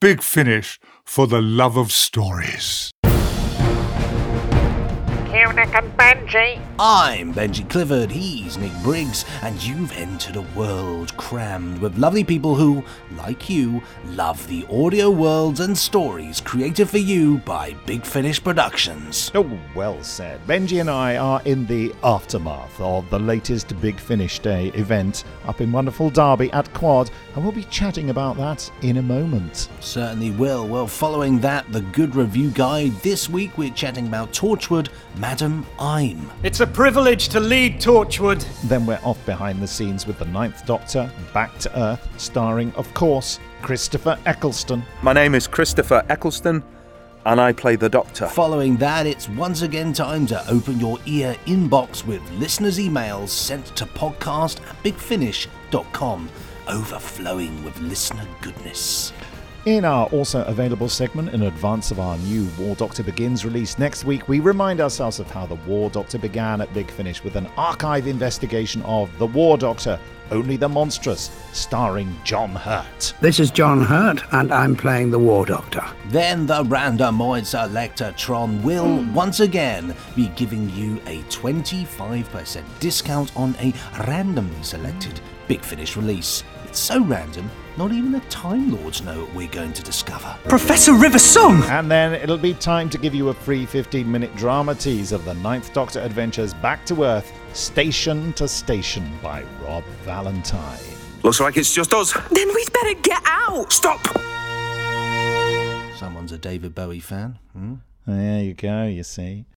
Big Finish for the love of stories. Nick and Benji. I'm Benji Clifford, he's Nick Briggs, and you've entered a world crammed with lovely people who, like you, love the audio worlds and stories created for you by Big Finish Productions. Oh, well said. Benji and I are in the aftermath of the latest Big Finish Day event up in wonderful Derby at Quad, and we'll be chatting about that in a moment. Certainly will. Well, following that, the Good Review Guide, this week we're chatting about Torchwood, Madam I'm. It's a privilege to lead Torchwood. Then we're off behind the scenes with the Ninth Doctor, Back to Earth, starring, of course, Christopher Eccleston. My name is Christopher Eccleston, and I play the Doctor. Following that, it's once again time to open your ear inbox with listeners' emails sent to podcast@bigfinish.com, overflowing with listener goodness. In our also available segment in advance of our new War Doctor Begins release next week, we remind ourselves of how the War Doctor began at Big Finish with an archive investigation of The War Doctor, Only the Monstrous, starring John Hurt. This is John Hurt, and I'm playing the War Doctor. Then the Randomoid Selectortron will once again be giving you a 25% discount on a randomly selected Big Finish release. It's so random, not even the Time Lords know what we're going to discover. Professor River Song! And then it'll be time to give you a free 15-minute drama tease of the Ninth Doctor Adventures Back to Earth, Station to Station by Rob Valentine. Looks like it's just us. Then we'd better get out! Stop! Someone's a David Bowie fan. There you go, you see.